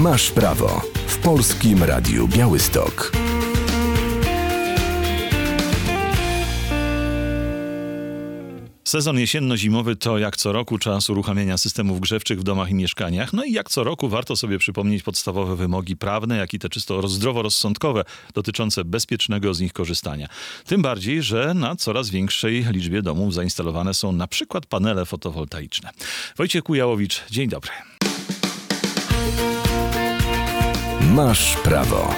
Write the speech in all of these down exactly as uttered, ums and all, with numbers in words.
Masz prawo w Polskim Radiu Białystok. Sezon jesienno-zimowy to jak co roku czas uruchamiania systemów grzewczych w domach i mieszkaniach. No i jak co roku warto sobie przypomnieć podstawowe wymogi prawne, jak i te czysto zdroworozsądkowe dotyczące bezpiecznego z nich korzystania. Tym bardziej, że na coraz większej liczbie domów zainstalowane są na przykład panele fotowoltaiczne. Wojciech Kujałowicz, dzień dobry. Masz prawo.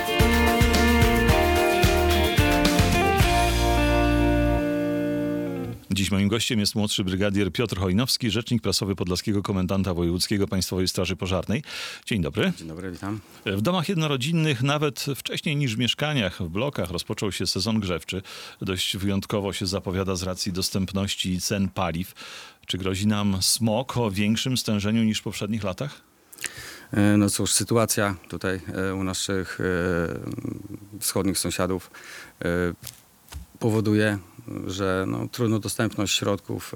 Dziś moim gościem jest młodszy brygadier Piotr Hojnowski, rzecznik prasowy Podlaskiego Komendanta Wojewódzkiego Państwowej Straży Pożarnej. Dzień dobry. Dzień dobry, witam. W domach jednorodzinnych, nawet wcześniej niż w mieszkaniach, w blokach rozpoczął się sezon grzewczy. Dość wyjątkowo się zapowiada z racji dostępności i cen paliw. Czy grozi nam smog o większym stężeniu niż w poprzednich latach? No cóż, sytuacja tutaj u naszych wschodnich sąsiadów powoduje, że no, trudno dostępność środków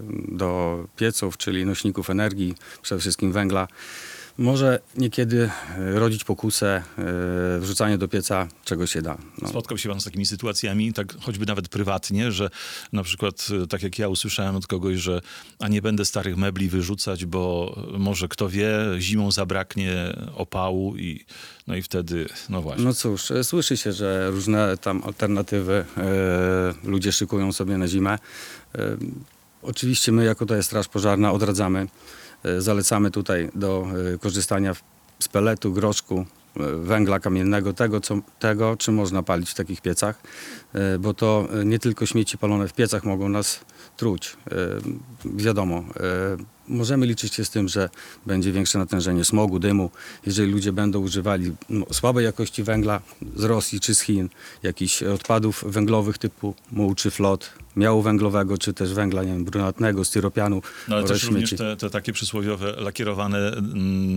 do pieców, czyli nośników energii, przede wszystkim węgla, może niekiedy rodzić pokusę wrzucanie do pieca czego się da. No. Spotkał się pan z takimi sytuacjami, tak choćby nawet prywatnie, że na przykład, tak jak ja usłyszałem od kogoś, że a nie będę starych mebli wyrzucać, bo może kto wie, zimą zabraknie opału i no i wtedy, no właśnie. No cóż, słyszy się, że różne tam alternatywy e, ludzie szykują sobie na zimę. E, oczywiście my jako tutaj Straż Pożarna odradzamy. Zalecamy tutaj do korzystania z peletu, groszku, węgla kamiennego, tego, co, tego, czym można palić w takich piecach, bo to nie tylko śmieci palone w piecach mogą nas truć. Wiadomo, możemy liczyć się z tym, że będzie większe natężenie smogu, dymu, jeżeli ludzie będą używali no, słabej jakości węgla z Rosji czy z Chin, jakichś odpadów węglowych typu muł czy flot, miału węglowego, czy też węgla, nie wiem, brunatnego, styropianu. No ale też śmieci. również te, te takie przysłowiowe lakierowane mm,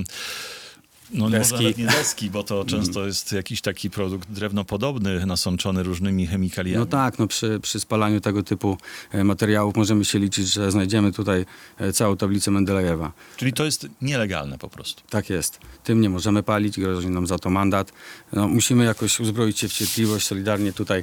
no deski. Może nawet nie deski, bo to często jest jakiś taki produkt drewnopodobny, nasączony różnymi chemikaliami. No tak, no przy, przy spalaniu tego typu materiałów możemy się liczyć, że znajdziemy tutaj całą tablicę Mendelejewa. Czyli to jest nielegalne po prostu. Tak jest. Tym nie możemy palić, grozi nam za to mandat. No, musimy jakoś uzbroić się w cierpliwość, solidarnie tutaj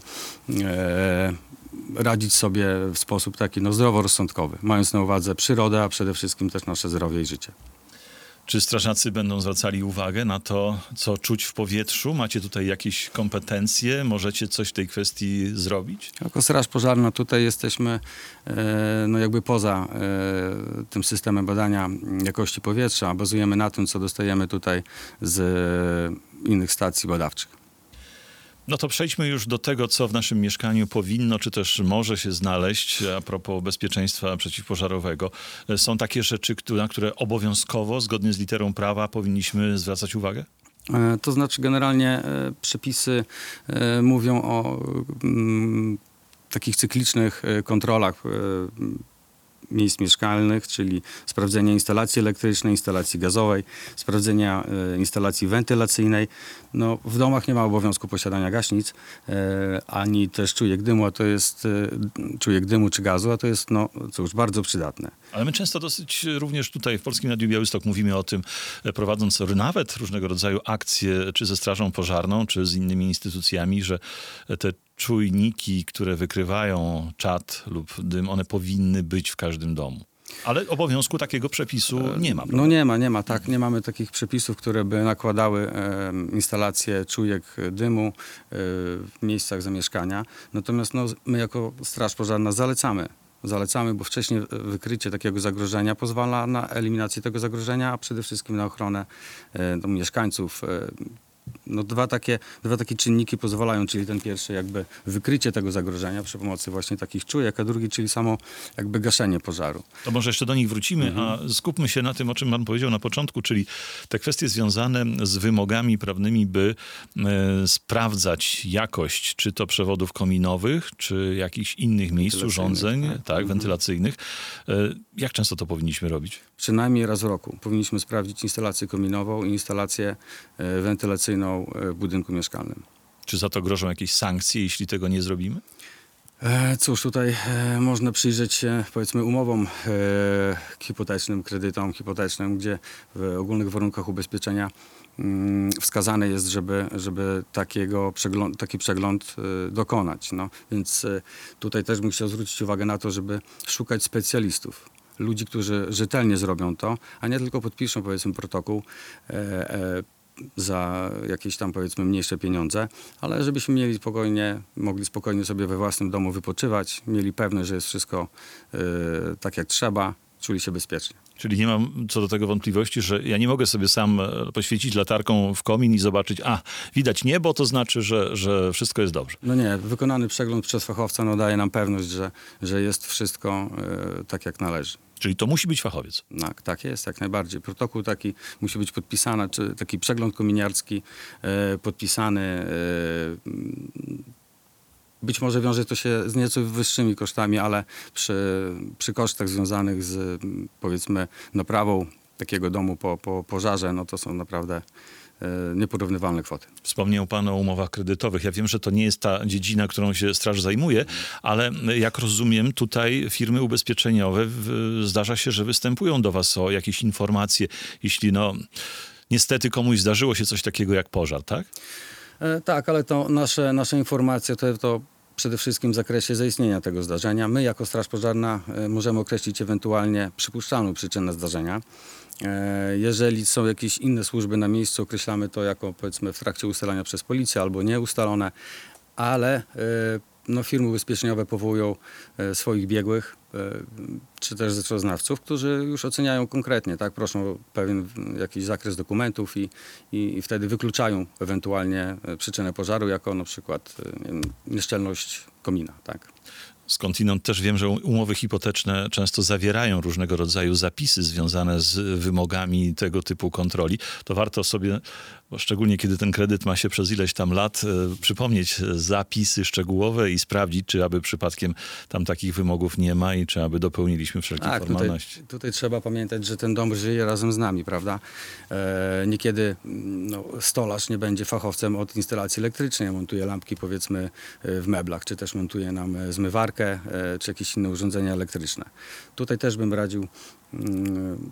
e, radzić sobie w sposób taki no, zdroworozsądkowy, mając na uwadze przyrodę, a przede wszystkim też nasze zdrowie i życie. Czy strażacy będą zwracali uwagę na to, co czuć w powietrzu? Macie tutaj jakieś kompetencje? Możecie coś w tej kwestii zrobić? Jako Straż Pożarna tutaj jesteśmy e, no jakby poza e, tym systemem badania jakości powietrza. Bazujemy na tym, co dostajemy tutaj z e, innych stacji badawczych. No to przejdźmy już do tego, co w naszym mieszkaniu powinno, czy też może się znaleźć a propos bezpieczeństwa przeciwpożarowego. Są takie rzeczy, na które obowiązkowo, zgodnie z literą prawa, powinniśmy zwracać uwagę? E, to znaczy generalnie e, przepisy e, mówią o m, takich cyklicznych e, kontrolach e, miejsc mieszkalnych, czyli sprawdzenia instalacji elektrycznej, instalacji gazowej, sprawdzenia e, instalacji wentylacyjnej. No, w domach nie ma obowiązku posiadania gaśnic, e, ani też czujek dymu, a to jest e, czujek dymu czy gazu, a to jest, no cóż, bardzo przydatne. Ale my często dosyć również tutaj w Polskim Radiu Białystok mówimy o tym, prowadząc nawet różnego rodzaju akcje, czy ze Strażą Pożarną, czy z innymi instytucjami, że te czujniki, które wykrywają czad lub dym, one powinny być w każdym domu. Ale obowiązku takiego przepisu nie ma. Prawda? No nie ma, nie ma, tak. Nie mamy takich przepisów, które by nakładały e, instalację czujek dymu e, w miejscach zamieszkania. Natomiast no, my jako Straż Pożarna zalecamy. Zalecamy, bo wcześniej wykrycie takiego zagrożenia pozwala na eliminację tego zagrożenia, a przede wszystkim na ochronę e, no, mieszkańców. E, No dwa takie, dwa takie czynniki pozwalają, czyli ten pierwszy jakby wykrycie tego zagrożenia przy pomocy właśnie takich czujek, a drugi, czyli samo jakby gaszenie pożaru. To może jeszcze do nich wrócimy, mhm. a skupmy się na tym, o czym pan powiedział na początku, czyli te kwestie związane z wymogami prawnymi, by e, sprawdzać jakość, czy to przewodów kominowych, czy jakichś innych miejsc, urządzeń, tak, tak mhm. wentylacyjnych. E, jak często to powinniśmy robić? Przynajmniej raz w roku powinniśmy sprawdzić instalację kominową i instalację e, wentylacyjną w budynku mieszkalnym. Czy za to grożą jakieś sankcje, jeśli tego nie zrobimy? E, Cóż, tutaj e, można przyjrzeć się, powiedzmy, umowom e, hipotecznym, kredytom hipotecznym, gdzie w ogólnych warunkach ubezpieczenia mm, wskazane jest, żeby, żeby takiego przegląd, taki przegląd e, dokonać. No, więc e, tutaj też bym chciał zwrócić uwagę na to, żeby szukać specjalistów. Ludzi, którzy rzetelnie zrobią to, a nie tylko podpiszą, powiedzmy, protokół e, e, za jakieś tam, powiedzmy, mniejsze pieniądze, ale żebyśmy mieli spokojnie, mogli spokojnie sobie we własnym domu wypoczywać, mieli pewność, że jest wszystko e, tak jak trzeba, czuli się bezpiecznie. Czyli nie mam co do tego wątpliwości, że ja nie mogę sobie sam e, poświecić latarką w komin i zobaczyć, a widać niebo, to znaczy, że, że wszystko jest dobrze. No nie, wykonany przegląd przez fachowca no, daje nam pewność, że, że jest wszystko e, tak jak należy. Czyli to musi być fachowiec. Tak, tak jest, jak najbardziej. Protokół taki musi być podpisany, czy taki przegląd kominiarski e, podpisany. E, być może wiąże to się z nieco wyższymi kosztami, ale przy, przy kosztach związanych z, powiedzmy, naprawą takiego domu po, po pożarze, no to są naprawdę e, nieporównywalne kwoty. Wspomniał pan o umowach kredytowych. Ja wiem, że to nie jest ta dziedzina, którą się straż zajmuje, ale jak rozumiem, tutaj firmy ubezpieczeniowe w, zdarza się, że występują do was o jakieś informacje, jeśli no niestety komuś zdarzyło się coś takiego jak pożar, tak? E, tak, ale to nasze, nasze informacje to, to przede wszystkim w zakresie zaistnienia tego zdarzenia. My jako Straż Pożarna e, możemy określić ewentualnie przypuszczalną przyczynę zdarzenia. E, jeżeli są jakieś inne służby na miejscu, określamy to jako, powiedzmy, w trakcie ustalania przez policję albo nieustalone, ale e, no, firmy ubezpieczeniowe powołują e, swoich biegłych, e, czy też rzeczoznawców, którzy już oceniają konkretnie, tak? Proszą o pewien jakiś zakres dokumentów i, i, i wtedy wykluczają ewentualnie e, przyczynę pożaru jako na przykład e, nie wiem, nieszczelność komina, tak? Skądinąd też wiem, że umowy hipoteczne często zawierają różnego rodzaju zapisy związane z wymogami tego typu kontroli. To warto sobie, bo szczególnie kiedy ten kredyt ma się przez ileś tam lat, e, przypomnieć zapisy szczegółowe i sprawdzić, czy aby przypadkiem tam takich wymogów nie ma i czy aby dopełniliśmy wszelkie Tak, tutaj, formalności. tutaj trzeba pamiętać, że ten dom żyje razem z nami, prawda? E, niekiedy no, stolarz nie będzie fachowcem od instalacji elektrycznej, montuje lampki, powiedzmy, e, w meblach, czy też montuje nam e, zmywarkę, e, czy jakieś inne urządzenia elektryczne. Tutaj też bym radził mm,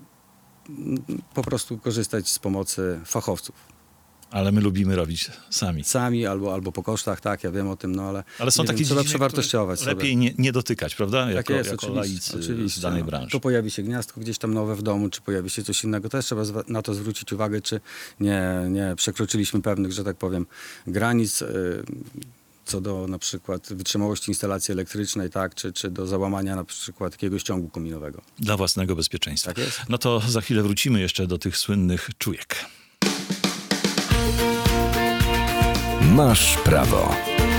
po prostu korzystać z pomocy fachowców. Ale my lubimy robić sami. Sami albo, albo po kosztach, tak, ja wiem o tym, no ale, Ale są nie takie wiem, trzeba dziedziny, przewartościować które sobie. lepiej nie, nie dotykać, prawda? Tak Jako, jest, jako oczywiście, laicy oczywiście, z danej no. branży. To pojawi się gniazdko gdzieś tam nowe w domu, czy pojawi się coś innego. Też trzeba zwa- na to zwrócić uwagę, czy nie, nie przekroczyliśmy pewnych, że tak powiem, granic yy, co do na przykład wytrzymałości instalacji elektrycznej, tak, czy, czy do załamania na przykład jakiegoś ciągu kominowego. Dla własnego bezpieczeństwa. Tak jest. No to za chwilę wrócimy jeszcze do tych słynnych czujek. Masz prawo.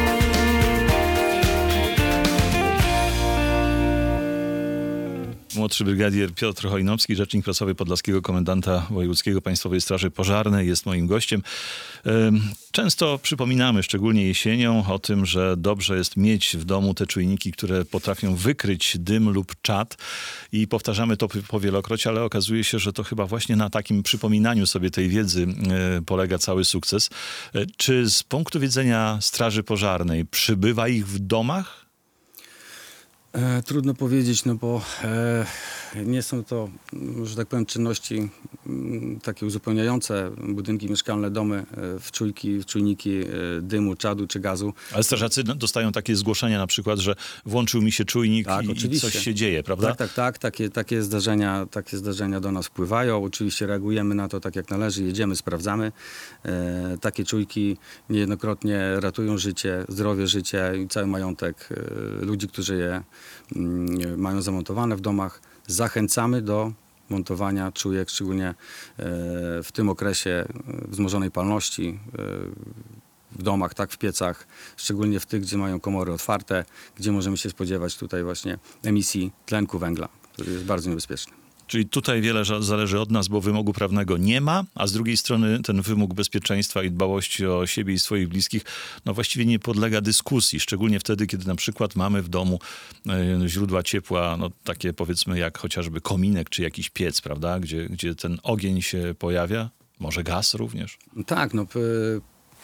Młodszy brygadier Piotr Chojnowski, rzecznik prasowy Podlaskiego Komendanta Wojewódzkiego Państwowej Straży Pożarnej, jest moim gościem. Często przypominamy, szczególnie jesienią, o tym, że dobrze jest mieć w domu te czujniki, które potrafią wykryć dym lub czad, i powtarzamy to powielokroć, ale okazuje się, że to chyba właśnie na takim przypominaniu sobie tej wiedzy polega cały sukces. Czy z punktu widzenia Straży Pożarnej przybywa ich w domach? E, trudno powiedzieć, no bo e, nie są to, że tak powiem, czynności m, takie uzupełniające budynki mieszkalne, domy e, w czujki, w czujniki e, dymu, czadu czy gazu. Ale strażacy dostają takie zgłoszenia na przykład, że włączył mi się czujnik Tak, i, i oczywiście. coś się dzieje, prawda? Tak, tak, tak. Takie, takie, zdarzenia, takie zdarzenia do nas wpływają. Oczywiście reagujemy na to tak jak należy, jedziemy, sprawdzamy. E, takie czujki niejednokrotnie ratują życie, zdrowie, życie i cały majątek e, ludzi, którzy je mm, mają zamontowane w domach. Zachęcamy do montowania czujek, szczególnie e, w tym okresie e, wzmożonej palności e, w domach, tak, w piecach, szczególnie w tych, gdzie mają komory otwarte, gdzie możemy się spodziewać tutaj właśnie emisji tlenku węgla, który jest bardzo niebezpieczny. Czyli tutaj wiele ża- zależy od nas, bo wymogu prawnego nie ma, a z drugiej strony ten wymóg bezpieczeństwa i dbałości o siebie i swoich bliskich no właściwie nie podlega dyskusji, szczególnie wtedy, kiedy na przykład mamy w domu e, źródła ciepła, no takie powiedzmy jak chociażby kominek czy jakiś piec, prawda, gdzie, gdzie ten ogień się pojawia, może gaz również. Tak, no p-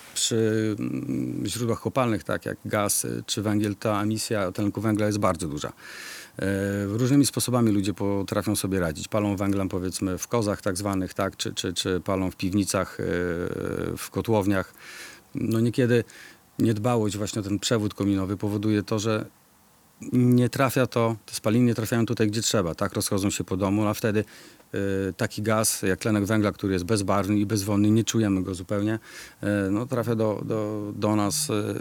przy mm, źródłach kopalnych, tak jak gaz y, czy węgiel, ta emisja tlenku węgla jest bardzo duża. E, Różnymi sposobami ludzie potrafią sobie radzić. Palą węglem powiedzmy w kozach tak zwanych, tak, czy, czy, czy palą w piwnicach, e, w kotłowniach. No niekiedy niedbałość właśnie o ten przewód kominowy powoduje to, że nie trafia to, te spaliny nie trafiają tutaj, gdzie trzeba, tak, rozchodzą się po domu, a wtedy e, taki gaz jak tlenek węgla, który jest bezbarwny i bezwonny, nie czujemy go zupełnie, e, no trafia do, do, do nas. E,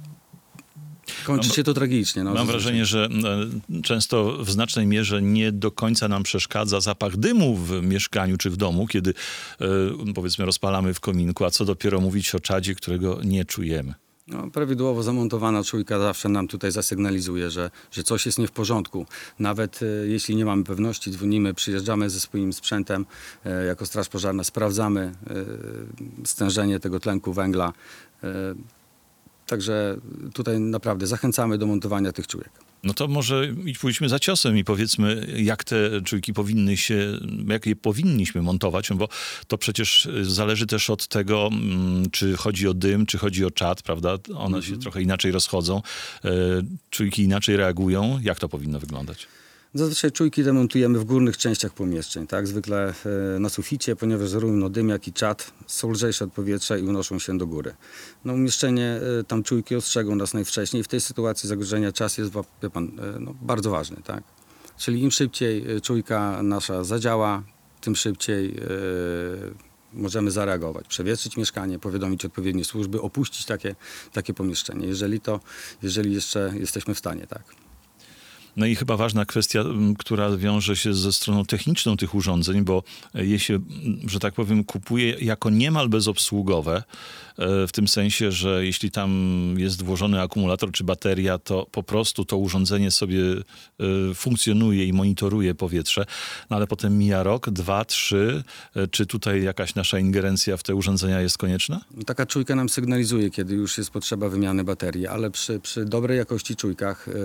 Kończy Mam- się to tragicznie. No, Mam zazwyczaj. wrażenie, że e, często w znacznej mierze nie do końca nam przeszkadza zapach dymu w mieszkaniu czy w domu, kiedy e, powiedzmy rozpalamy w kominku, a co dopiero mówić o czadzie, którego nie czujemy. No, prawidłowo zamontowana czujka zawsze nam tutaj zasygnalizuje, że, że coś jest nie w porządku. Nawet e, jeśli nie mamy pewności, dzwonimy, przyjeżdżamy ze swoim sprzętem e, jako straż pożarna, sprawdzamy e, stężenie tego tlenku węgla. E, także tutaj naprawdę zachęcamy do montowania tych czujek. No to może i pójdźmy za ciosem i powiedzmy, jak te czujki powinny się, jak je powinniśmy montować, no bo to przecież zależy też od tego, mm, czy chodzi o dym, czy chodzi o czad, prawda? One się trochę inaczej rozchodzą, e, czujki inaczej reagują. Jak to powinno wyglądać? Zazwyczaj czujki demontujemy w górnych częściach pomieszczeń, tak? Zwykle e, na suficie, ponieważ zarówno dym, jak i czad są lżejsze od powietrza i unoszą się do góry. No umieszczenie e, tam czujki ostrzegą nas najwcześniej. W tej sytuacji zagrożenia czas jest, wa- wie pan, e, no, bardzo ważny, tak? Czyli im szybciej e, czujka nasza zadziała, tym szybciej e, możemy zareagować, przewietrzyć mieszkanie, powiadomić odpowiednie służby, opuścić takie, takie pomieszczenie, jeżeli to, jeżeli jeszcze jesteśmy w stanie, tak? No i chyba ważna kwestia, m, która wiąże się ze stroną techniczną tych urządzeń, bo je się, m, że tak powiem, kupuje jako niemal bezobsługowe, e, w tym sensie, że jeśli tam jest włożony akumulator czy bateria, to po prostu to urządzenie sobie e, funkcjonuje i monitoruje powietrze, no ale potem mija rok, dwa, trzy. E, Czy tutaj jakaś nasza ingerencja w te urządzenia jest konieczna? Taka czujka nam sygnalizuje, kiedy już jest potrzeba wymiany baterii, ale przy, przy dobrej jakości czujkach yy,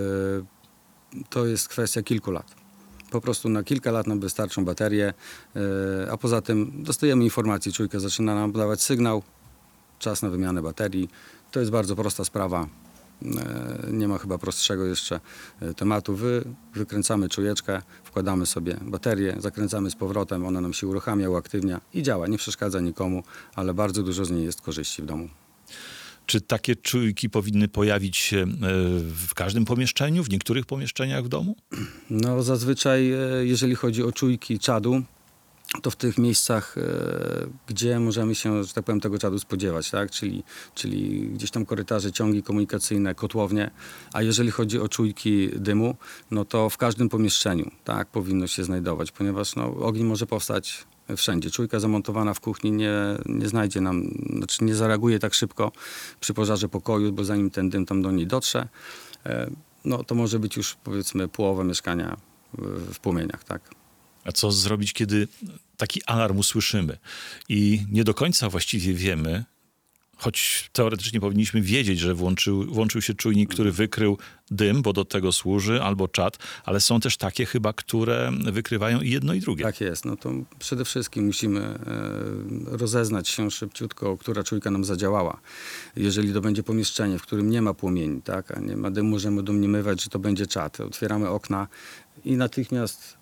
to jest kwestia kilku lat. Po prostu na kilka lat nam wystarczą baterie, yy, a poza tym dostajemy informację, czujka zaczyna nam dawać sygnał, czas na wymianę baterii. To jest bardzo prosta sprawa. Yy, nie ma chyba prostszego jeszcze yy, tematu. Wy, wykręcamy czujeczkę, wkładamy sobie baterię, zakręcamy z powrotem, ona nam się uruchamia, uaktywnia i działa. Nie przeszkadza nikomu, ale bardzo dużo z niej jest korzyści w domu. Czy takie czujki powinny pojawić się e, w każdym pomieszczeniu, w niektórych pomieszczeniach w domu? No zazwyczaj, e, jeżeli chodzi o czujki czadu, to w tych miejscach, e, gdzie możemy się, że tak powiem, tego czadu spodziewać, tak? Czyli, czyli gdzieś tam korytarze, ciągi komunikacyjne, kotłownie. A jeżeli chodzi o czujki dymu, no to w każdym pomieszczeniu, tak, powinno się znajdować, ponieważ no, ogień może powstać wszędzie. Czujka zamontowana w kuchni nie, nie znajdzie nam, znaczy nie zareaguje tak szybko przy pożarze pokoju, bo zanim ten dym tam do niej dotrze, e, no to może być już powiedzmy połowa mieszkania w, w płomieniach, tak. A co zrobić, kiedy taki alarm usłyszymy i nie do końca właściwie wiemy, choć teoretycznie powinniśmy wiedzieć, że włączył, włączył się czujnik, który wykrył dym, bo do tego służy, albo czad, ale są też takie chyba, które wykrywają i jedno i drugie. Tak jest. No to przede wszystkim musimy e, rozeznać się szybciutko, która czujka nam zadziałała. Jeżeli to będzie pomieszczenie, w którym nie ma płomieni, tak, a nie ma dymu, możemy domniemywać, że to będzie czad. Otwieramy okna i natychmiast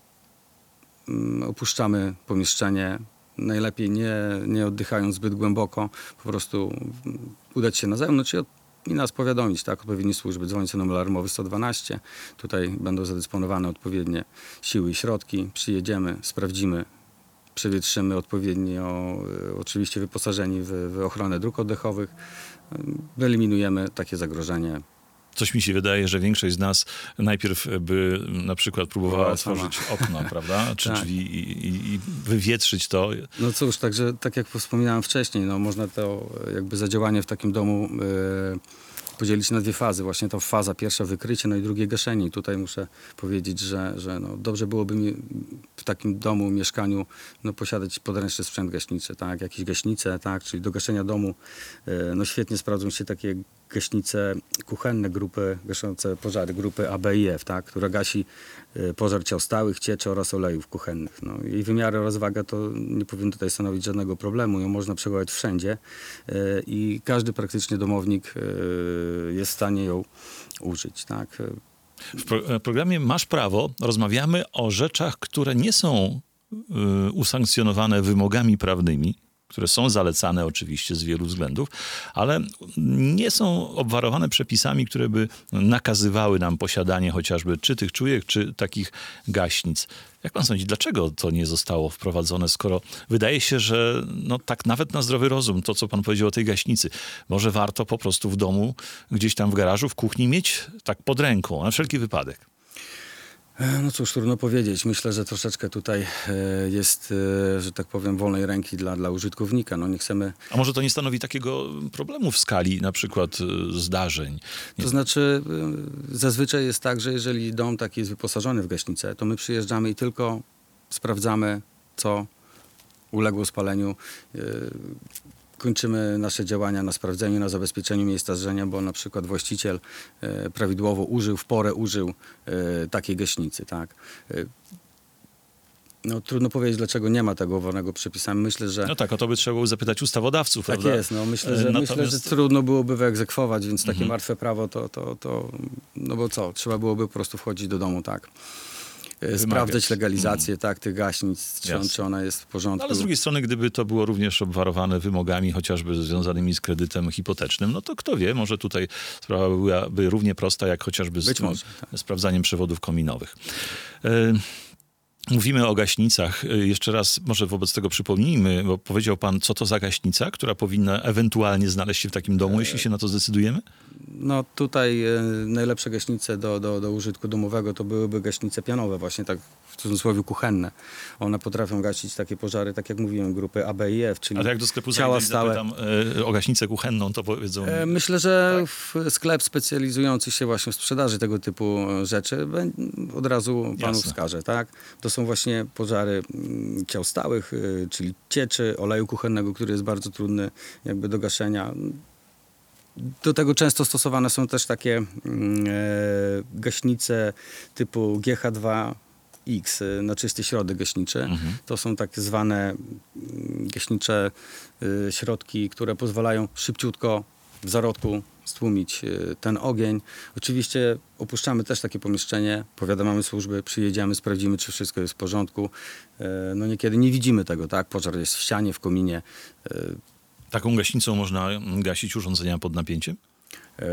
mm, opuszczamy pomieszczenie. Najlepiej nie, nie oddychając zbyt głęboko, po prostu mm, udać się na zewnątrz i, od, i nas powiadomić, tak, odpowiednie służby. Dzwonić na numer alarmowy sto dwanaście. Tutaj będą zadysponowane odpowiednie siły i środki. Przyjedziemy, sprawdzimy, przewietrzymy odpowiednio, e, oczywiście wyposażeni w, w ochronę dróg oddechowych. E, wyeliminujemy takie zagrożenie. Coś mi się wydaje, że większość z nas najpierw by na przykład próbowała Próbowała sama. otworzyć okno, prawda? Czy Tak. drzwi i, i, i wywietrzyć to. No cóż, także tak jak wspominałem wcześniej, no można to e, jakby zadziałanie w takim domu e, podzielić na dwie fazy. Właśnie to faza pierwsza wykrycie, no i drugie gaszenie. I tutaj muszę powiedzieć, że, że no dobrze byłoby mi w takim domu, mieszkaniu no, posiadać podręczny sprzęt gaśniczy, tak? Jakieś gaśnice, tak? Czyli do gaszenia domu e, no, świetnie sprawdzą się takie gaśnice kuchenne grupy, gaszące pożary grupy A, B i F, tak? Która gasi e, pożar ciał stałych, cieczy oraz olejów kuchennych. No, jej wymiary oraz waga to nie powinno tutaj stanowić żadnego problemu. Ją można przechowywać wszędzie e, i każdy praktycznie domownik e, jest w stanie ją użyć, tak? W pro- programie Masz Prawo rozmawiamy o rzeczach, które nie są y, usankcjonowane wymogami prawnymi, które są zalecane oczywiście z wielu względów, ale nie są obwarowane przepisami, które by nakazywały nam posiadanie chociażby czy tych czujek, czy takich gaśnic. Jak pan sądzi, dlaczego to nie zostało wprowadzone, skoro wydaje się, że no tak nawet na zdrowy rozum, to co pan powiedział o tej gaśnicy, może warto po prostu w domu, gdzieś tam w garażu, w kuchni mieć tak pod ręką, na wszelki wypadek. No cóż, trudno powiedzieć. Myślę, że troszeczkę tutaj e, jest, e, że tak powiem, wolnej ręki dla, dla użytkownika. No nie chcemy... A może to nie stanowi takiego problemu w skali na przykład y, zdarzeń? Nie. To znaczy, e, zazwyczaj jest tak, że jeżeli dom taki jest wyposażony w gaśnicę, to my przyjeżdżamy i tylko sprawdzamy, co uległo spaleniu. E, Kończymy nasze działania na sprawdzeniu, na zabezpieczeniu miejsca zdarzenia, bo na przykład właściciel e, prawidłowo użył, w porę użył e, takiej gaśnicy, tak. E, no trudno powiedzieć, dlaczego nie ma tego wolnego przepisami. Myślę, że... No tak, o to by trzeba było zapytać ustawodawców, Tak prawda? jest, no myślę, że, Natomiast... myślę, że trudno byłoby wyegzekwować, więc takie Mhm. martwe prawo to, to, to, no bo co, trzeba byłoby po prostu wchodzić do domu, tak. E, Sprawdzać legalizację, tak, tych gaśnic, czy, on, Jasne. czy ona jest w porządku. No, ale z drugiej strony, gdyby to było również obwarowane wymogami chociażby związanymi z kredytem hipotecznym, no to kto wie, może tutaj sprawa byłaby równie prosta, jak chociażby z Być tym może, tak. sprawdzaniem przewodów kominowych. E, Mówimy o gaśnicach. E, Jeszcze raz może wobec tego przypomnijmy, bo powiedział pan, co to za gaśnica, która powinna ewentualnie znaleźć się w takim domu, jeśli się na to zdecydujemy? No tutaj e, najlepsze gaśnice do, do, do użytku domowego to byłyby gaśnice pianowe, właśnie tak w cudzysłowie kuchenne. One potrafią gasić takie pożary, tak jak mówiłem, grupy A, B i F, czyli A to jak do sklepu ciała zajdę i stałe. zapytam e, o gaśnicę kuchenną, to powiedzą... E, Myślę, że w sklep specjalizujący się właśnie w sprzedaży tego typu rzeczy bę- od razu panu Jasne. wskaże, tak? To są właśnie pożary mm, ciał stałych, y, czyli cieczy, oleju kuchennego, który jest bardzo trudny jakby do gaszenia. Do tego często stosowane są też takie mm, e, gaśnice typu G H dwa X, y, na czysty środek gaśniczy. Mhm. To są tak zwane mm, gaśnicze y, środki, które pozwalają szybciutko w zarodku stłumić y, ten ogień. Oczywiście opuszczamy też takie pomieszczenie, powiadamiamy służby, przyjedziemy, sprawdzimy, czy wszystko jest w porządku. Y, no niekiedy nie widzimy tego, tak? Pożar jest w ścianie, w kominie. Y, Taką gaśnicą można gasić urządzenia pod napięciem? E,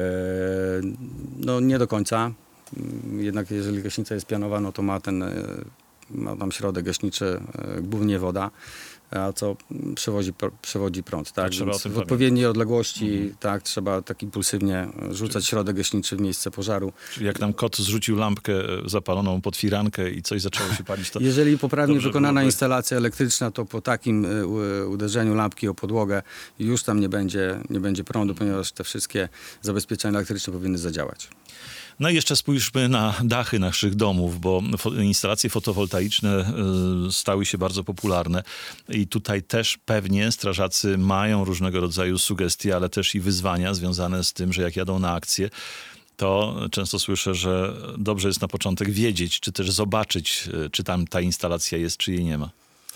No nie do końca. Jednak jeżeli gaśnica jest pianowa, no to ma ten, e, ma tam środek gaśniczy, e, głównie woda, a co przewodzi, pr- przewodzi prąd. Tak? trzeba Więc o tym w odpowiedniej odległości tak, trzeba tak impulsywnie rzucać środek gaśniczy w miejsce pożaru. Czyli jak nam kot zrzucił lampkę zapaloną pod firankę i coś zaczęło się palić, to... Jeżeli poprawnie dobrze wykonana byłoby- instalacja elektryczna, to po takim y, u- uderzeniu lampki o podłogę już tam nie będzie, nie będzie prądu, ponieważ te wszystkie zabezpieczenia elektryczne powinny zadziałać. No i jeszcze spójrzmy na dachy naszych domów, bo fo- instalacje fotowoltaiczne y, stały się bardzo popularne i tutaj też pewnie strażacy mają różnego rodzaju sugestie, ale też i wyzwania związane z tym, że jak jadą na akcję, to często słyszę, że dobrze jest na początek wiedzieć, czy też zobaczyć, y, czy tam ta instalacja jest, czy jej nie ma.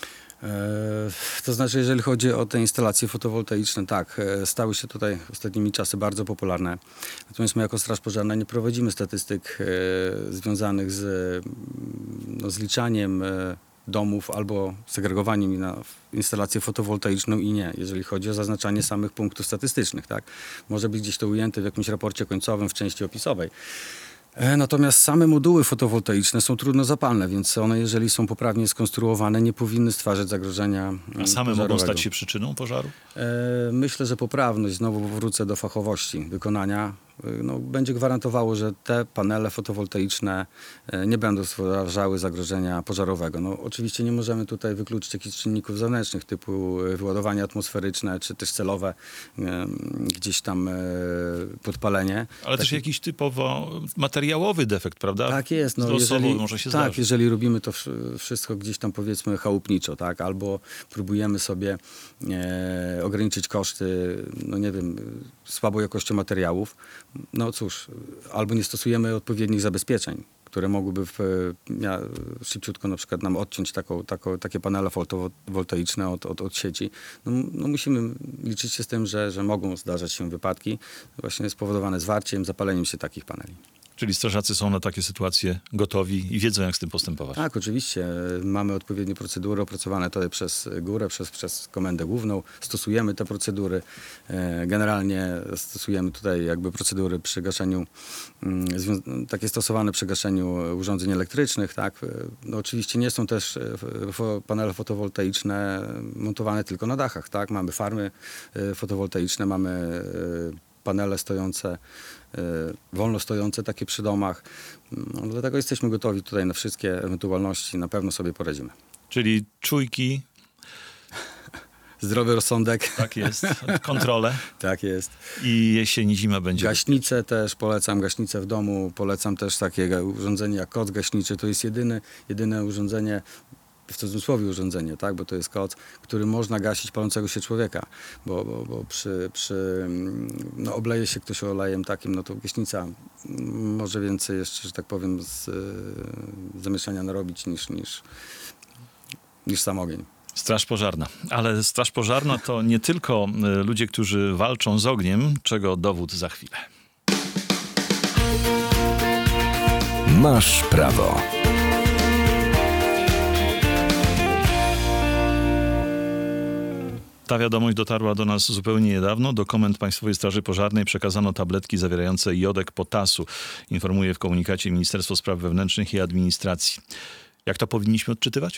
E, To znaczy, jeżeli chodzi o te instalacje fotowoltaiczne, tak, e, stały się tutaj ostatnimi czasy bardzo popularne. Natomiast my jako Straż Pożarna nie prowadzimy statystyk e, związanych z mm, no, zliczaniem e, domów albo segregowaniem ich na instalację fotowoltaiczną i nie, jeżeli chodzi o zaznaczanie samych punktów statystycznych. Tak. Może być gdzieś to ujęte w jakimś raporcie końcowym w części opisowej. E, Natomiast same moduły fotowoltaiczne są trudno zapalne, więc one, jeżeli są poprawnie skonstruowane, nie powinny stwarzać zagrożenia A mm, same mogą pożarowego. stać się przyczyną pożaru? E, Myślę, że poprawność, znowu wrócę do fachowości wykonania. no, będzie gwarantowało, że te panele fotowoltaiczne e, nie będą stwarzały zagrożenia pożarowego. No, oczywiście nie możemy tutaj wykluczyć jakichś czynników zewnętrznych typu e, wyładowanie atmosferyczne, czy też celowe e, gdzieś tam e, podpalenie. Ale też Taki- jakiś typowo materiałowy defekt, prawda? Tak jest. No, Losowo jeżeli, może się tak, zdarzyć. jeżeli robimy to wsz- wszystko gdzieś tam powiedzmy chałupniczo, tak, albo próbujemy sobie e, ograniczyć koszty, no nie wiem, słabą jakością materiałów, no cóż, albo nie stosujemy odpowiednich zabezpieczeń, które mogłyby w, mia, szybciutko na przykład nam odciąć taką, taką, takie panele fotowoltaiczne od, od, od sieci. No, no musimy liczyć się z tym, że, że mogą zdarzać się wypadki właśnie spowodowane zwarciem, zapaleniem się takich paneli. Czyli strażacy są na takie sytuacje gotowi i wiedzą, jak z tym postępować. Tak, oczywiście. Mamy odpowiednie procedury opracowane tutaj przez górę, przez, przez Komendę Główną. Stosujemy te procedury. E, Generalnie stosujemy tutaj jakby procedury przy gaszeniu, mm, zwią- takie stosowane przy gaszeniu urządzeń elektrycznych. Tak. E, No, oczywiście nie są też e, fo- panele fotowoltaiczne montowane tylko na dachach. Tak. Mamy farmy e, fotowoltaiczne, mamy e, panele stojące, y, wolno stojące takie przy domach. No, dlatego jesteśmy gotowi tutaj na wszystkie ewentualności. Na pewno sobie poradzimy. Czyli czujki, Zdrowy rozsądek. tak jest, kontrole Tak jest. i jesień i zima będzie. Gaśnice też polecam, gaśnice w domu. Polecam też takie ga- urządzenie jak koc gaśniczy. To jest jedyny, jedyne urządzenie, w cudzysłowie urządzenie, tak, bo to jest koc, który można gasić palącego się człowieka, bo, bo, bo przy, przy mm, no, obleje się ktoś olejem takim, no to gaśnica mm, może więcej jeszcze, że tak powiem, z, y, zamieszania narobić niż, niż, niż sam ogień. Straż pożarna. Ale straż pożarna to nie tylko y, ludzie, którzy walczą z ogniem, czego dowód za chwilę. Masz prawo. Ta wiadomość dotarła do nas zupełnie niedawno. Do Komend Państwowej Straży Pożarnej przekazano tabletki zawierające jodek potasu, informuje w komunikacie Ministerstwo Spraw Wewnętrznych i Administracji. Jak to powinniśmy odczytywać?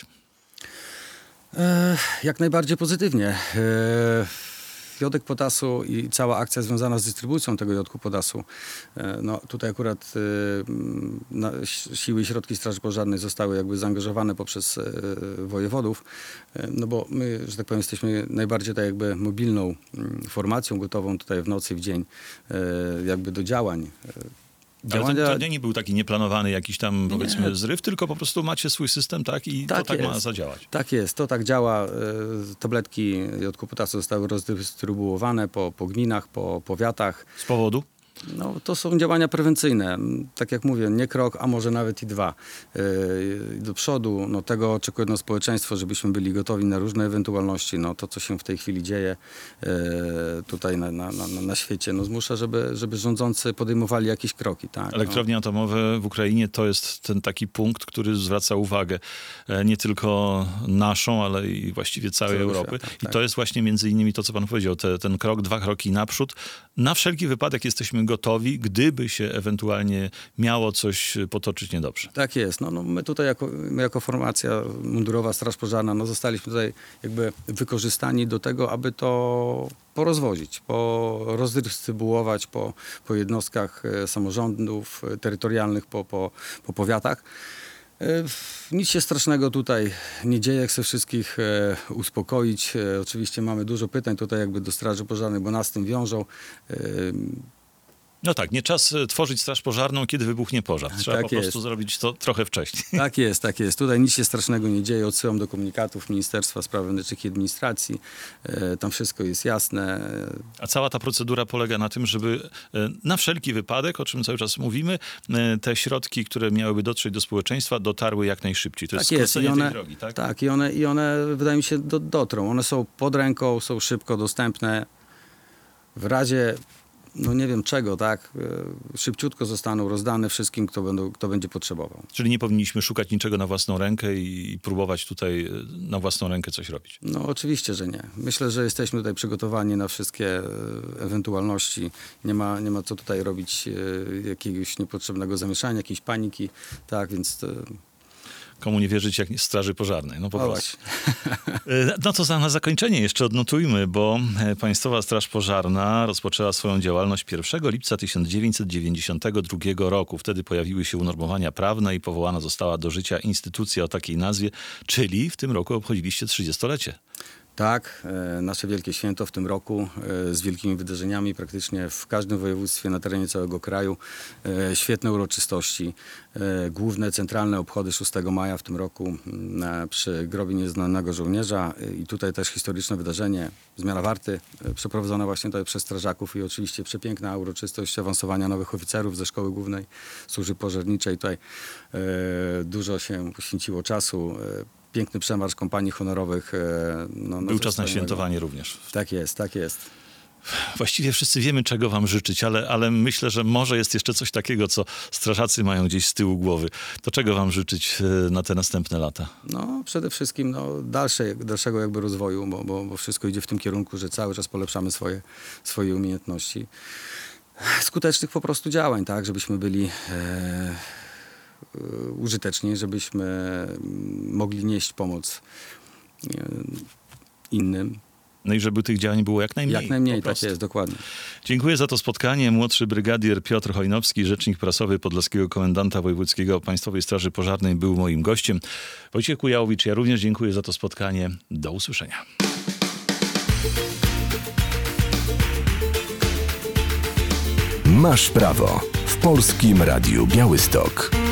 E, Jak najbardziej pozytywnie. E, Jodek potasu i cała akcja związana z dystrybucją tego jodku potasu. e, No tutaj akurat e, m, na, si- siły i środki Straży Pożarnej zostały jakby zaangażowane poprzez e, wojewodów. E, No bo my, że tak powiem, jesteśmy najbardziej tak jakby mobilną mm, formacją gotową tutaj w nocy, w dzień e, jakby do działań. E, Ale to, Działania- to nie był taki nieplanowany jakiś tam, powiedzmy, zryw, tylko po prostu macie swój system, tak? I Tak to tak ma jest. zadziałać. Tak jest, to tak działa. E, Tabletki jodku potasu zostały rozdystrybuowane po, po gminach, po powiatach. Z powodu? No, to są działania prewencyjne. Tak jak mówię, nie krok, a może nawet i dwa. Yy, do przodu, no, tego oczekuje no, społeczeństwo, żebyśmy byli gotowi na różne ewentualności. No, to, co się w tej chwili dzieje yy, tutaj na, na, na, na świecie, no, zmusza, żeby, żeby rządzący podejmowali jakieś kroki. Tak? Elektrownie atomowe w Ukrainie to jest ten taki punkt, który zwraca uwagę e, nie tylko naszą, ale i właściwie całej Całego Europy. świata, I tak. to jest właśnie między innymi to, co pan powiedział, te, ten krok, dwa kroki naprzód. Na wszelki wypadek jesteśmy gotowi, gdyby się ewentualnie miało coś potoczyć niedobrze. Tak jest. No, no, my tutaj jako, my jako formacja mundurowa Straż Pożarna no, zostaliśmy tutaj jakby wykorzystani do tego, aby to porozwozić, porozdystrybuować po, po jednostkach e, samorządów e, terytorialnych, po, po, po powiatach. E, Nic się strasznego tutaj nie dzieje, chcę wszystkich e, uspokoić. E, oczywiście mamy dużo pytań tutaj jakby do Straży Pożarnej, bo nas z tym wiążą. E, No tak, nie czas e, tworzyć straż pożarną, kiedy wybuchnie pożar. Trzeba Tak po prostu jest. zrobić to trochę wcześniej. Tak jest, tak jest. Tutaj nic się strasznego nie dzieje. Odsyłam do komunikatów Ministerstwa Spraw Wewnętrznych i Administracji. E, tam wszystko jest jasne. A cała ta procedura polega na tym, żeby e, na wszelki wypadek, o czym cały czas mówimy, e, te środki, które miałyby dotrzeć do społeczeństwa, dotarły jak najszybciej. To jest Tak jest. I skrócenie one, tej drogi, tak? tak, i one, i one wydaje mi się do, dotrą. One są pod ręką, są szybko dostępne. W razie, no nie wiem czego, tak, e, szybciutko zostaną rozdane wszystkim, kto, będą, kto będzie potrzebował. Czyli nie powinniśmy szukać niczego na własną rękę i, i próbować tutaj e, na własną rękę coś robić. No oczywiście, że nie. Myślę, że jesteśmy tutaj przygotowani na wszystkie e, ewentualności. Nie ma, nie ma co tutaj robić e, jakiegoś niepotrzebnego zamieszania, jakiejś paniki. Tak, więc e, Komu nie wierzyć jak nie Straży Pożarnej. No po O, prostu. No to za, na zakończenie jeszcze odnotujmy, bo Państwowa Straż Pożarna rozpoczęła swoją działalność pierwszego lipca tysiąc dziewięćset dziewięćdziesiątego drugiego roku. Wtedy pojawiły się unormowania prawne i powołana została do życia instytucja o takiej nazwie, czyli w tym roku obchodziliście trzydziestolecie. Tak, e, nasze wielkie święto w tym roku e, z wielkimi wydarzeniami praktycznie w każdym województwie na terenie całego kraju. E, świetne uroczystości, e, główne centralne obchody szóstego maja w tym roku m, przy grobie nieznanego żołnierza e, i tutaj też historyczne wydarzenie, zmiana warty e, przeprowadzona właśnie tutaj przez strażaków i oczywiście przepiękna uroczystość awansowania nowych oficerów ze Szkoły Głównej Służby Pożarniczej. Tutaj e, dużo się poświęciło czasu. E, Piękny przemarsz kompanii honorowych. No, Był czas na świętowanie również. Tak jest, tak jest. Właściwie wszyscy wiemy, czego wam życzyć, ale, ale myślę, że może jest jeszcze coś takiego, co strażacy mają gdzieś z tyłu głowy. To czego wam życzyć na te następne lata? No przede wszystkim no, dalsze, dalszego jakby rozwoju, bo, bo, bo wszystko idzie w tym kierunku, że cały czas polepszamy swoje, swoje umiejętności. Skutecznych po prostu działań, tak, żebyśmy byli e, użyteczni, żebyśmy mogli nieść pomoc e, innym. No i żeby tych działań było jak najmniej. Jak najmniej, tak jest, dokładnie. Dziękuję za to spotkanie. Młodszy brygadier Piotr Hojnowski, rzecznik prasowy Podlaskiego Komendanta Wojewódzkiego Państwowej Straży Pożarnej, był moim gościem. Wojciech Kujałowicz, ja również dziękuję za to spotkanie. Do usłyszenia. Masz prawo w Polskim Radiu Białystok.